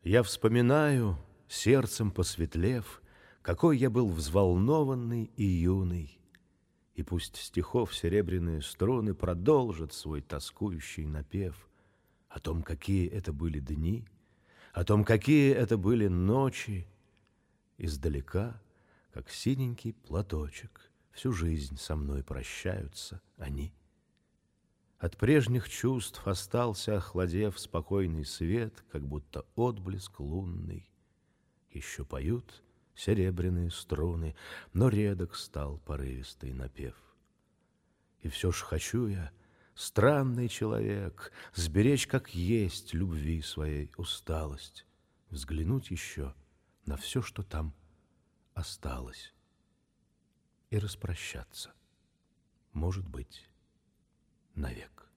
Я вспоминаю, сердцем посветлев, какой я был взволнованный и юный. И пусть стихов серебряные струны продолжат свой тоскующий напев о том, какие это были дни, о том, какие это были ночи. Издалека, как синенький платочек, всю жизнь со мной прощаются они. От прежних чувств остался, охладев, спокойный свет, как будто отблеск лунный. Еще поют серебряные струны, но редок стал порывистый напев. И все ж хочу я, странный человек, сберечь как есть любви своей усталость, взглянуть еще на все, что там осталось, и распрощаться, может быть, навек.